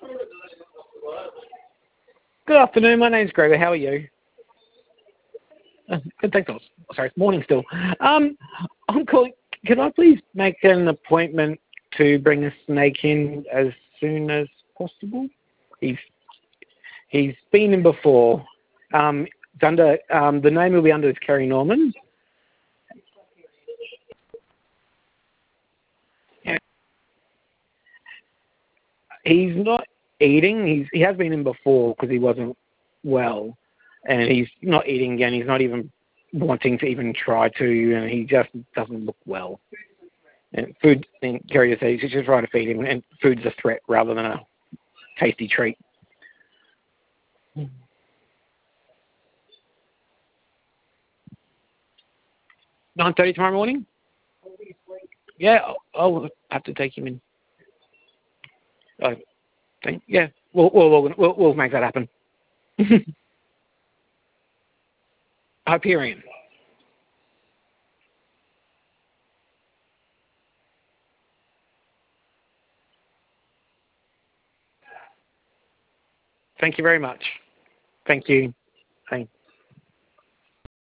Good afternoon. My name's Gregor. How are you? Good, thanks. Sorry, it's morning still. I'm calling. Can I please make an appointment to bring a snake in as soon as possible? He's been in before. It's under the name will be under is Kerry Norman. Yeah. He's not eating. He has been in before because he wasn't well, and he's not eating again. He's not even wanting to even try to, and he just doesn't look well. And food, and Kerry says he's just trying to feed him, and food's a threat rather than a tasty treat. 9:30 tomorrow morning. Yeah, I'll have to take him in. Yeah, we'll make that happen. Hyperion. Thank you very much. Thank you. Thanks.